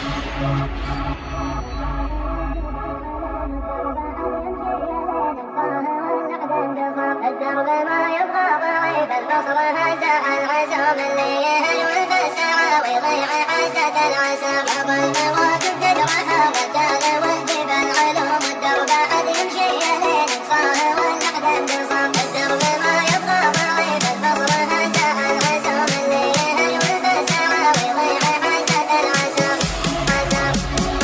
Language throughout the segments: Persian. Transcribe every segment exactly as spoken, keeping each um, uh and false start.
الدرب ما يبغى ضعيف البصر هزا العزم اللي يهجو الساعة ويضيع حاسة العسى بعض المواقف تدرها والجال والجبال علوم الدرب قد يمشي لين صاهر والنقد انتصام الدرب ما يبغى ضعيف البصر هزا العزم اللي يهجو الساعة ويضيع حاسة العسى عسى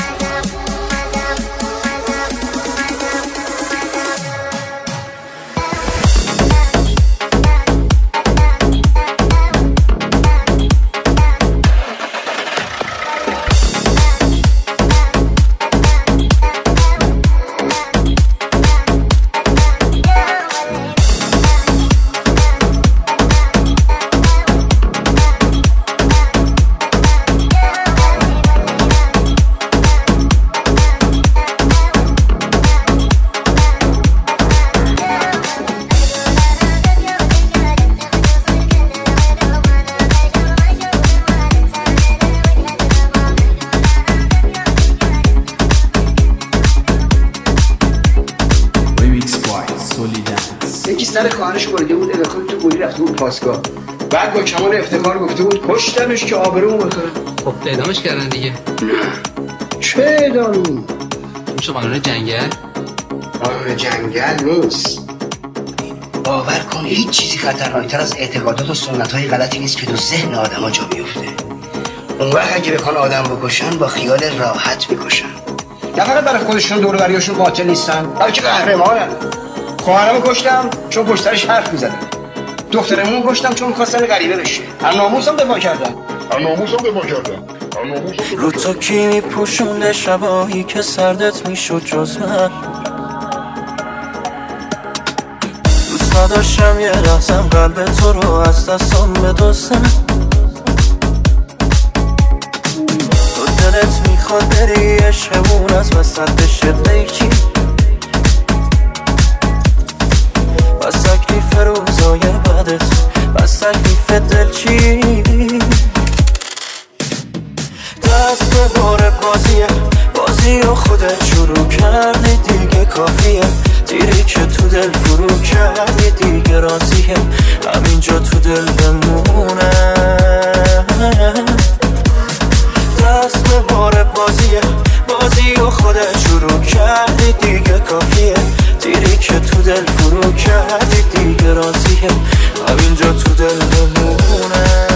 یکی سر خواهرش بریده بود انداخته تو گوری رفته بود پاسگاه. بعد با کمال افتخار گفته بود کشتمش که آبرومو بخره. خب اعدامش کردن دیگه. چه اعدامی؟ میشه قانون جنگل؟ قانون جنگل نیست. باور کن هیچ چیزی خطرناکتر از اعتقادات و سنت‌های غلطی نیست که تو ذهن آدم‌ها جا بیفته. اون وقت اگه بخوان آدم بکشن با خیال راحت میکشن. نه فقط برای خودشون دور و بریاشون قاتل نیستن، بلکه قهرمانن. خواهرمو کشتم چون پشترش حرف میزدم. دخترمو کشتم چون خواستن غریبه بشه. از ناموسم دفاع کردم. از ناموسم دفاع کردم. رو تو کی میپوشونده شباهی که سردت میشد جز من. دوست نداشتم یه لحظم قلب تو رو از دستم بدوزم. تو دلت میخواد بری عشقمون از وسط بشه قیچی. بس تکلیف روزای بعدت، بس تکلیف دل چی؟ دست به بار بازیه، بازی و خودت شروع کردی دیگه کافیه. دیری که تو دل فرو کردی دیگه راضیه، همینجا تو دل بمونه. دست به بار بازیه، بازی و خودت شروع کردی دیگه کافیه. دیری که تو دل فرو کردی دیگه راضیه، همینجا تو دل بمونه.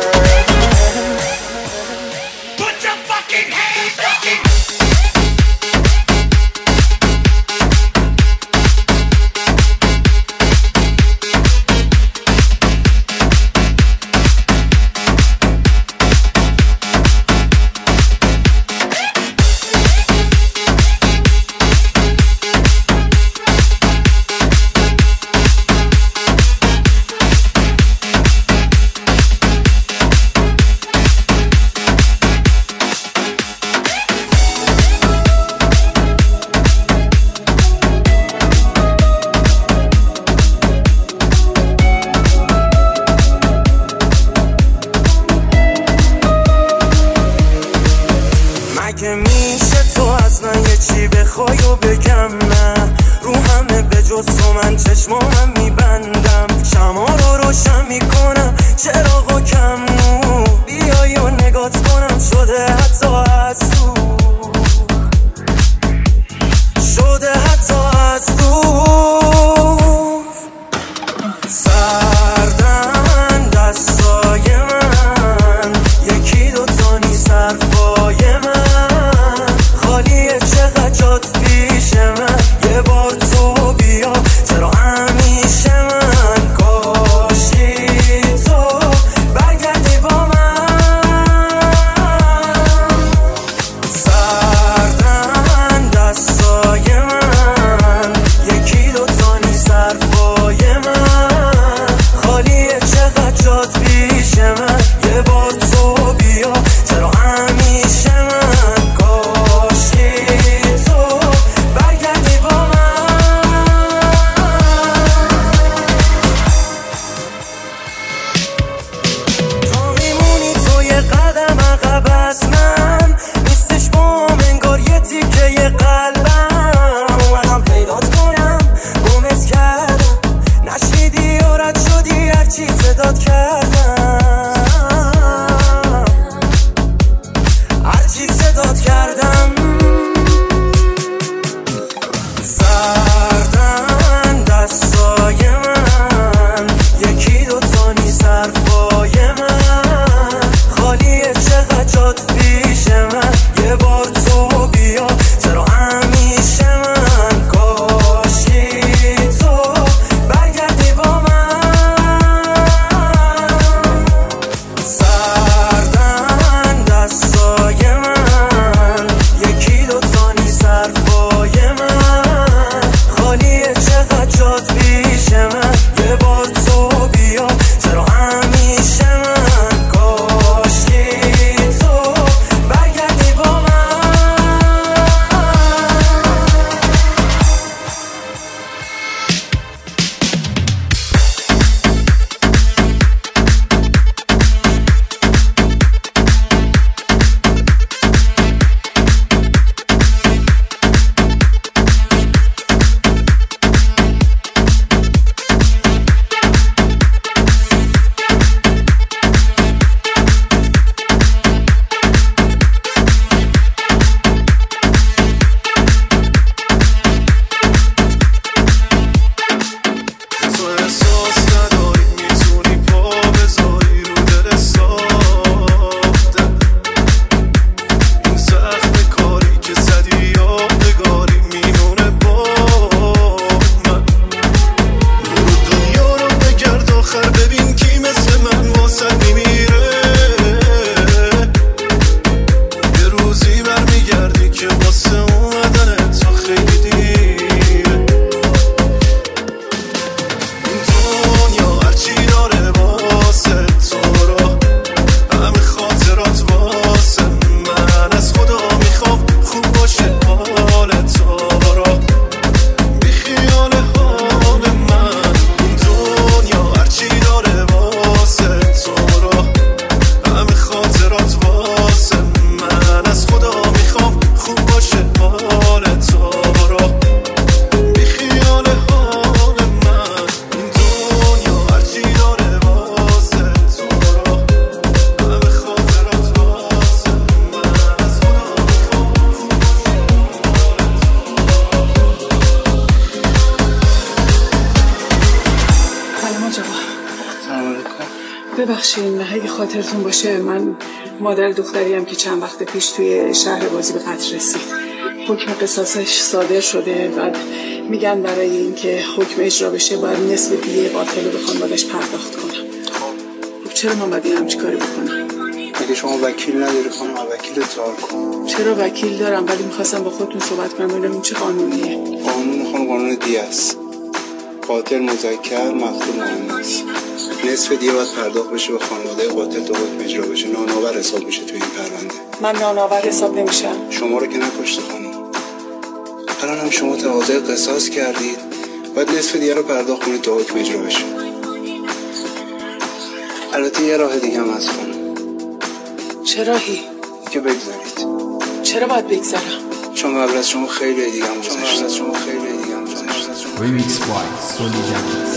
مگه میشه تو از من یه چی بخوای و بگم نه؟ رو همه به جز تو من چشمامم میبندم. شما رو روشن میکنم چراغا کم نور، بیای و نگات کنم شده حتی از تو، شده حتی از تو. سردن دستای من، یکی دوتا نیست حرفای من. خالیه چقدر جات پیش من، یه بار تو بیا چرا همیشه من. کاشی تو برگردی با من. سردن دستای من، یکی دوتا نیست حرفای من. خالیه چقدر جات پیش من، یه بار تو بیا چرا همیشه من. ببخشین اگه خاطرتون باشه من مادر دختریم که چند وقت پیش توی شهر بازی به قتل رسید. حکم قصاصش صادر شده. بعد میگن برای اینکه حکم اجرا بشه باید نصف دیه قاتل رو به خانواده‌اش پرداخت کنم. خب چرا من باید همچین کاری بکنم؟ اگه شما وکیل نداری خانم وکیل تار کن. چرا وکیل دارم ولی میخواستم با خودتون صحبت کنم ببینم این چه قانونیه. قانون خانم قانون دیه است. قاتل مذکر مقتول مؤنث. نصف دیه باید پرداخت بشه به خانواده قاتل تا حکم اجرا بشه. نانآور حساب میشه تو این پرونده. من نانآور حساب نمیشم. شما رو که نکشته خانم. الان هم شما تقاضای قصاص کردید. باید نصف دیه رو پرداخت کنید تا حکم اجرا بشه. البته یه راه دیگه هم هست خانم. چه راهی؟ که بگذارید. چرا باید بگذارم؟ چون قبل از شما خیلی دیگه هم گذشته. از شما خیلی دیگه هم گذشته. Remix by Sony James.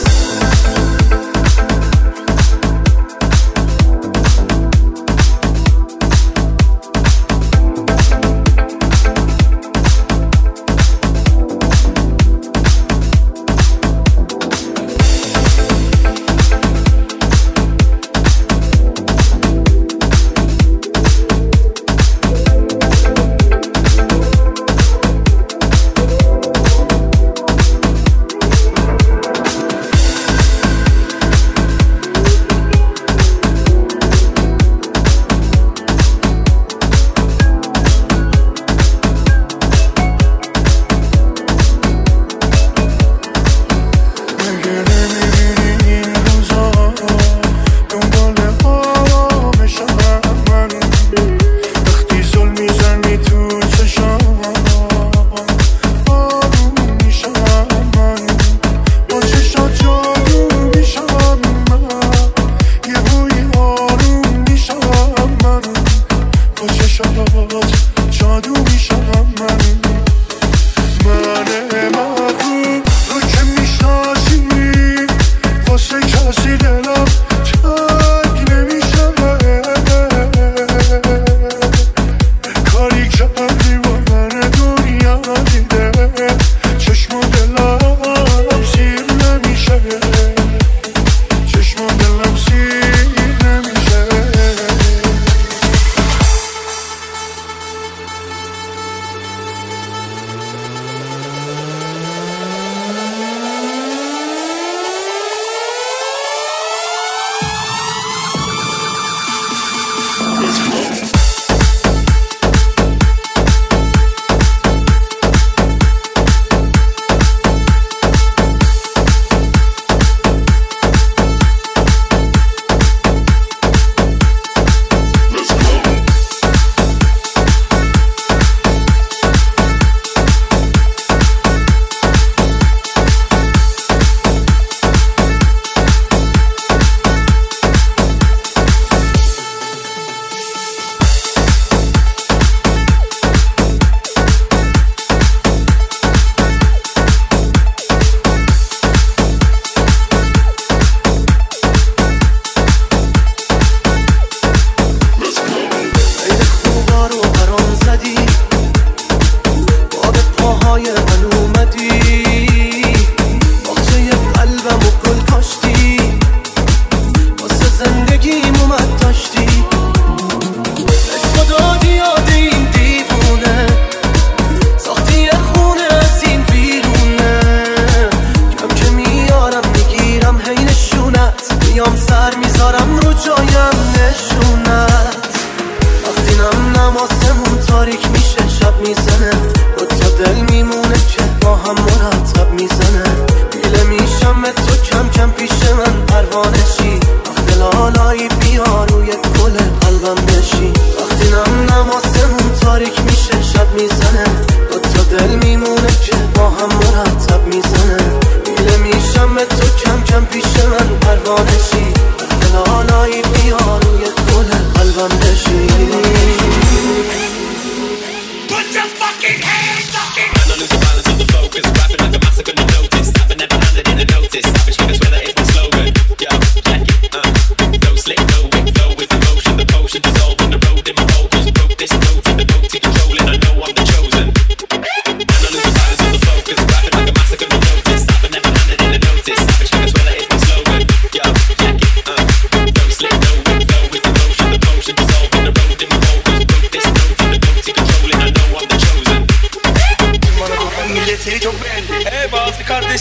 Slick, no, with the potion dissolve on the road in my vocals, broke this note from the note to controlling.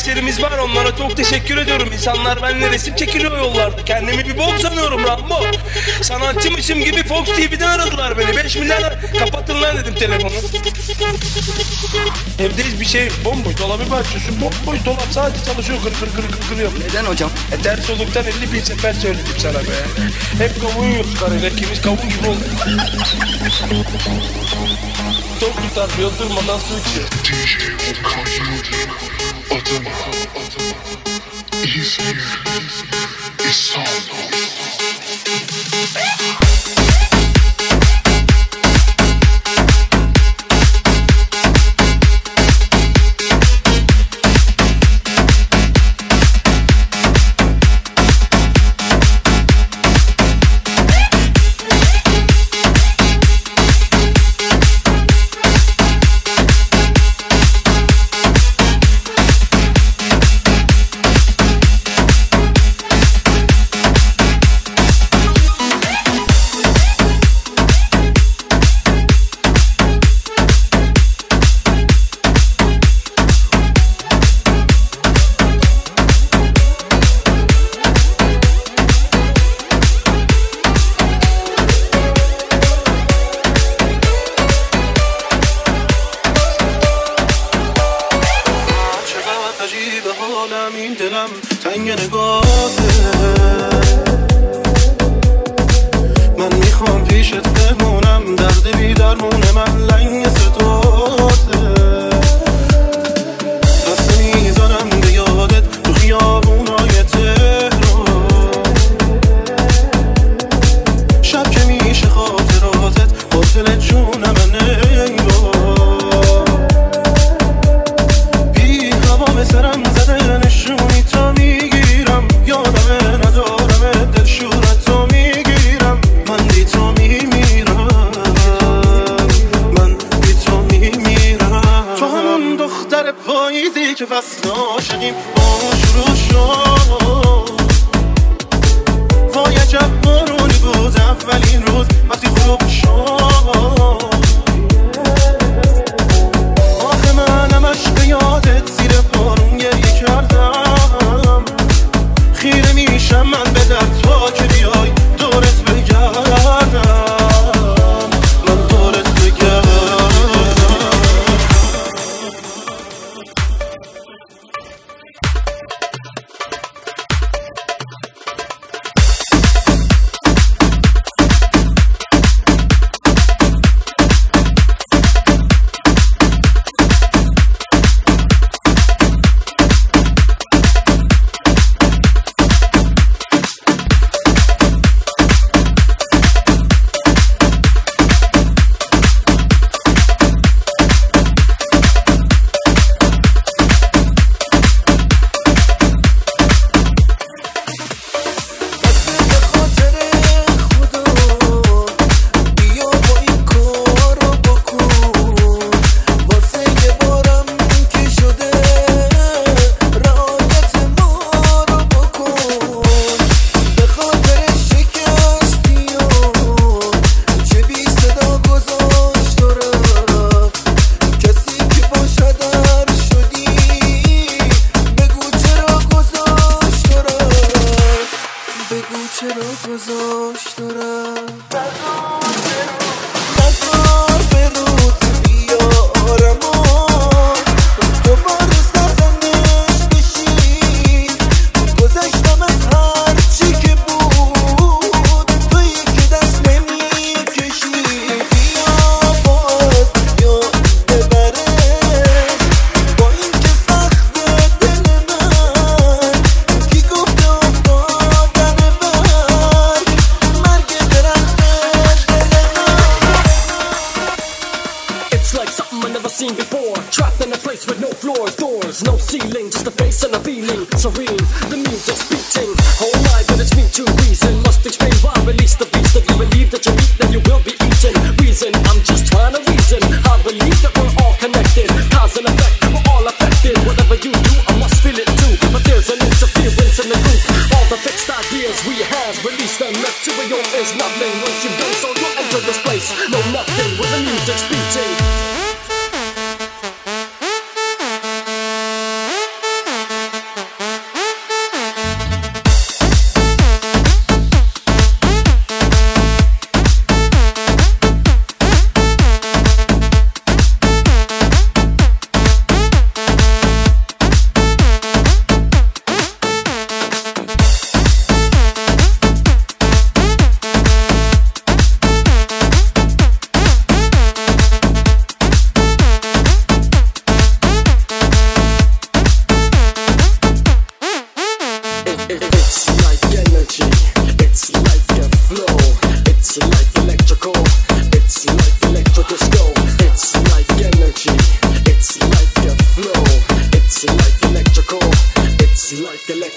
kardeşlerimiz var, onlara çok teşekkür ediyorum. İnsanlar benimle resim çekiliyor yollarda. Kendimi bir bom sanıyorum Rambo. Sanatçımışım gibi Fox T V'den aradılar beni. beş milyar kapatın lan dedim telefonu. Evde bir şey bomboş, dolabı bir açıyorsun, bomboş dolap sadece çalışıyor, kır kır kır kır kır yapıyor. Neden hocam? E ders olduktan elli bin sefer söyledim sana be. Hep kavun yiyoruz karıyla, ikimiz kavun gibi olduk. Top tutar, yıldırmadan su içiyor. D J Volkan Yıldırım Adana, İzmir, İstanbul.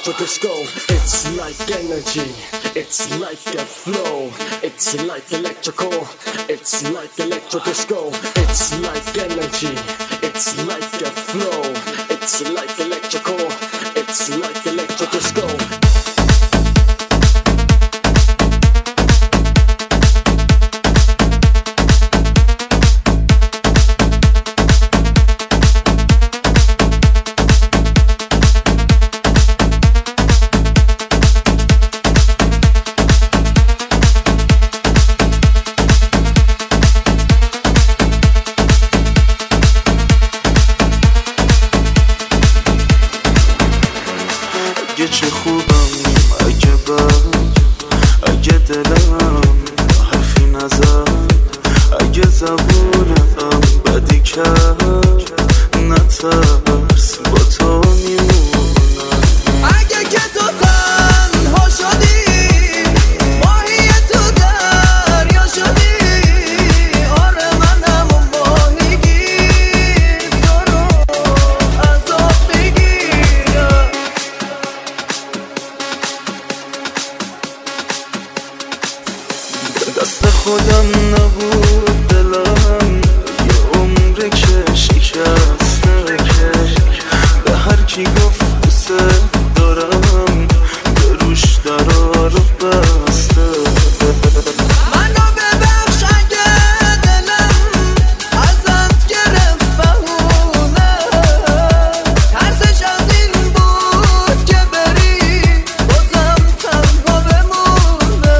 electro disco. It's like energy, it's like a flow. It's like electrical, it's like electro disco. It's like energy, it's like a flow. It's like electrical, it's like electro disco. اگه چه خوبم اگه بد اگه دلم حرفی نزد اگه زبونم بدی کرد نترس با تو میمونم اگه که تو تنها شدی ماهی تو دریا شدی آره من همون ماهیگیر تو رو از آب بگیرم دست خودم نبود دلم یه عمره که شکسته به هر کی گفت دوست دارم به روش درا رو بسته منو ببخش اگه دلم ازت گرفت بهونه ترسش از این بود که بری بازم تنها بمونه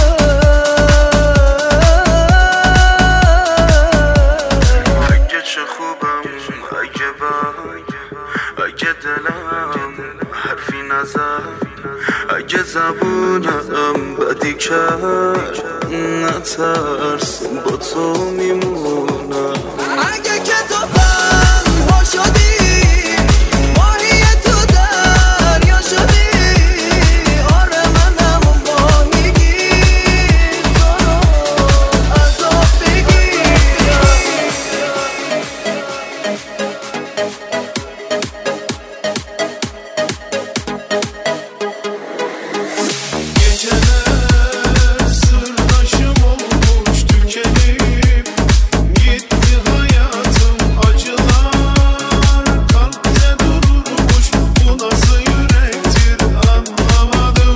اگه چه خوبم اگه بد اگه دلم حرفی نزد اگه زبونم بدی کرد نترس با تو میمونم اگه که تو تنها شدی ماهی تو دریا شدی آره من همون ماهیگیر تو رو از آب بگیرم Geceler sırdaşım olmuş tükenip gitti hayatım acılar kalpte dururmuş bu nasıl yürektir anlamadım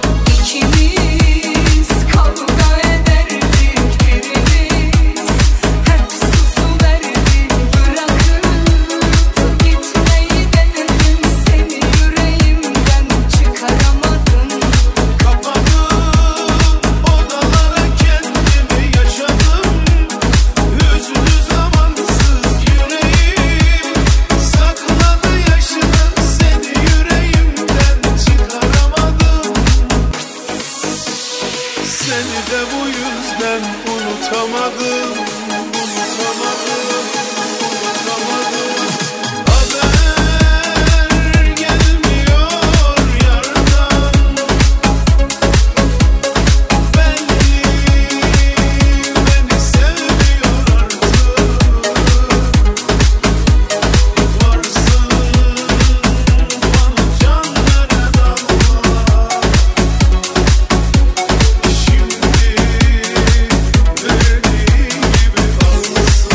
İkimiz kavga ederdik birimiz hep susuverdik bırakıp gitmeyi denedim seni yüreğimden çıkaramadım kapadım odalara kendimi yaşadım hüznü zamansız yüreğim sakladı yaşını seni yüreğimden çıkaramadım seni de bu yüzden unutamadım unutamadım unutamadım haber gelmiyor yardan belki beni sevmiyor artık varsın bana can veren Allah şimdi verdiği gibi alsın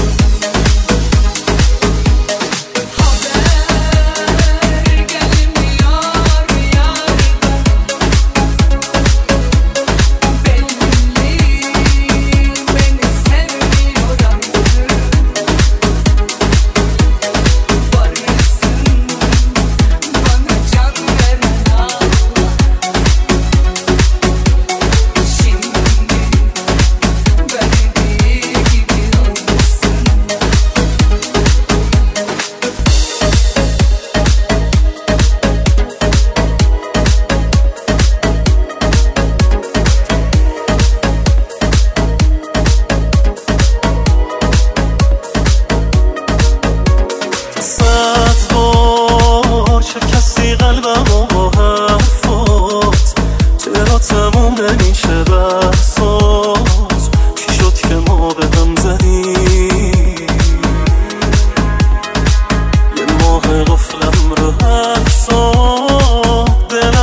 قفلم رو حبسات دل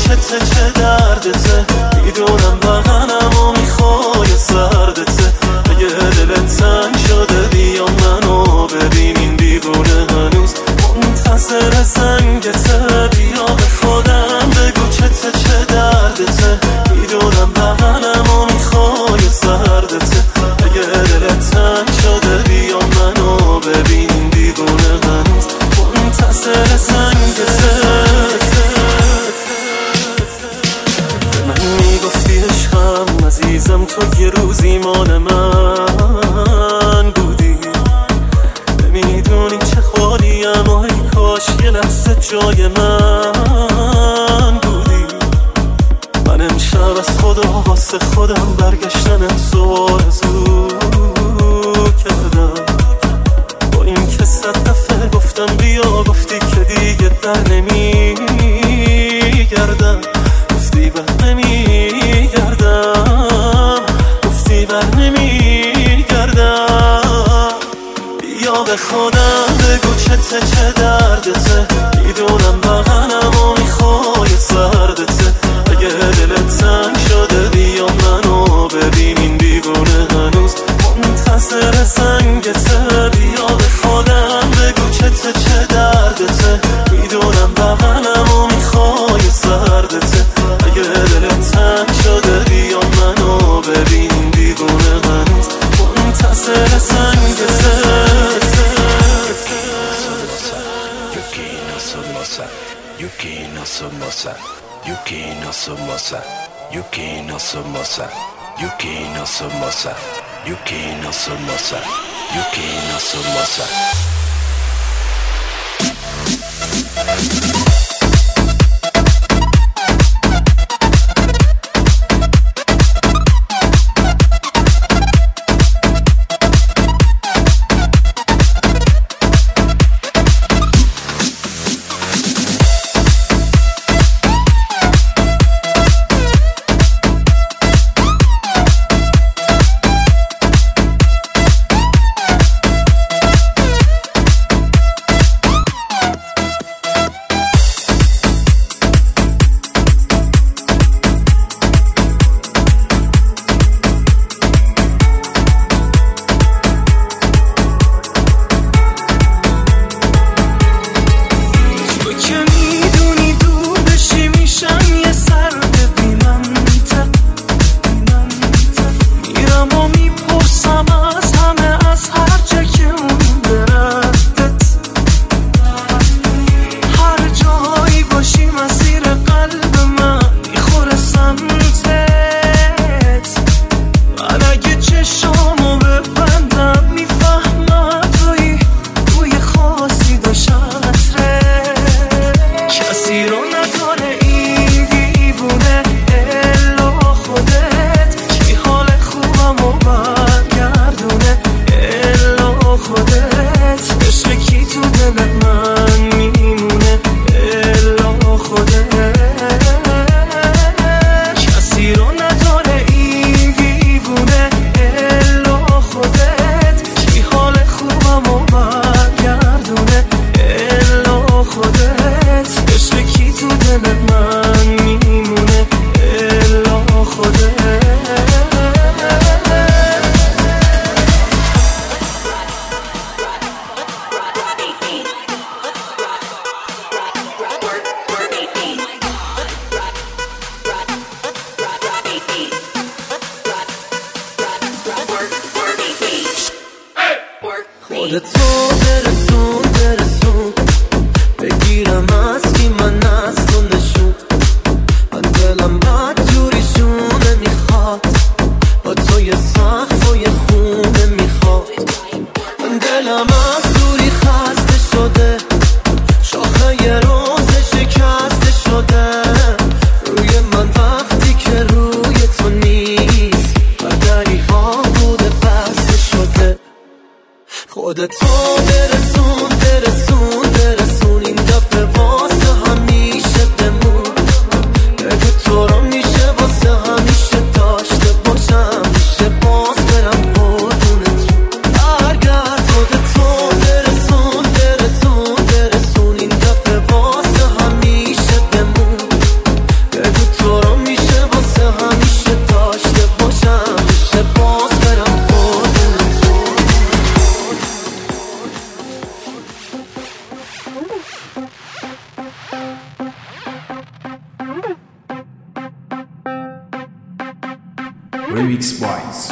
گوشته چه دردته، میدونم بغنم و میخوای سردته. اگه دلت تنگ شده بیا منو ببین، این دیوونه هنوز منتظر زنگته. بیا به خودم بگو چته چه دردته، میدونم بغنم و میخوای سردته. اگه دلت تنگ شده بیا منو ببین، این دیوونه هنوز منتظر زنگته. من میگفتی عشقم عزیزم، تو یه روزی مال من بودی. نمیدونی چه خالیم و ای کاش یه لحظه جای من بودی. من امشب از خدا واسه خودم برگشتنت تو آرزو کردم. با این که صد دفعه گفتم بیا، گفتی که دیگه در نمیگردم. گفتی بر نمیگردم، گفتی بر نمیگردم. بیا به خودم بگو چته چه دردته، میدونم بغنم و میخوای سردته. اگه دلت تنگ شده بیا منو ببین، این دیوونه هنوز منتظر زنگته. بیا به خودم بگو چته چه دردته، میدونم بغنم و میخوای سردته. اگه دلت تنگ شده بیا منو ببین، این دیوونه هنوز منتظر زنگته. Yuki no somosa, Yuki no somosa, Yuki no somosa, Yuki no somosa, Yuki no somosa, Yuki no somosa.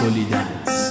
سولیدنس.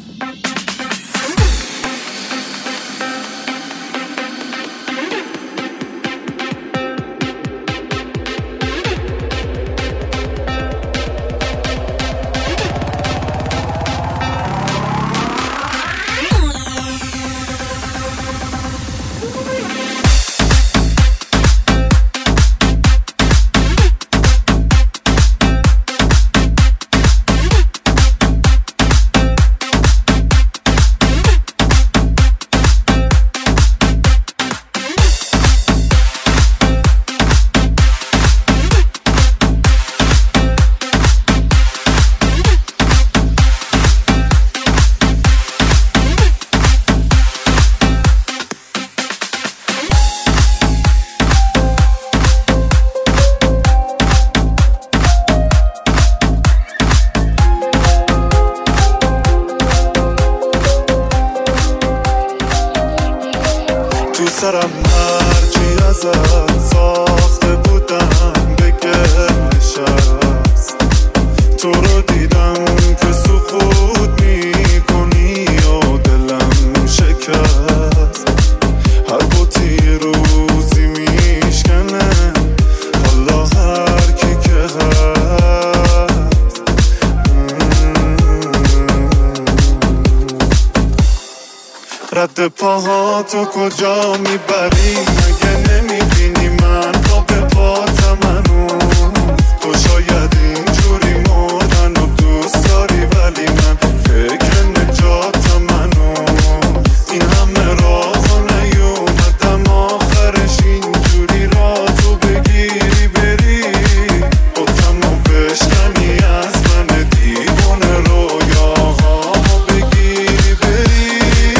سرم هرچی ازت ساخته بودم بگه نشست، تو رو دیدم که سقوط میکنی و دلم شکست. هر بوتی روزی میشکنه حالا هر کی که هست. رد پاهاتو کجا میبری؟ مگه نمیبینی من پا به پاتم هنوز؟ تو شاید اینجوری مردن و دوست داری ولی من فکر نجاتم هنوز. این همه راه و نیومدم آخرش اینجوری را تو بگیری بری بطمو بشکنی از من دیوونه رویاهامو بگیری بری.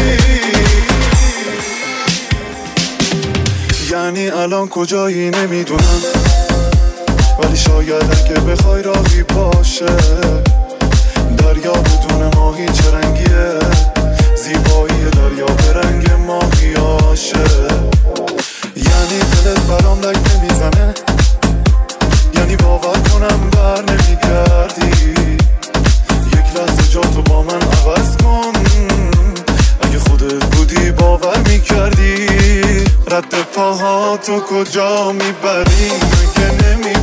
یعنی الان کجایی نمیدونم، ولی شاید اگه بخوای راهی باشه. دریا بدون ماهی چه رنگیه؟ زیبایی دریا به رنگ ماهیاشه. یعنی دلت برام لک نمیزنه، یعنی باور کنم بر نمیگردی. یک لحظه جاتو با من عوض کن، اگه خودت بودی باور میکردی. رد پاهاتو کجا میبری؟ مگه نمی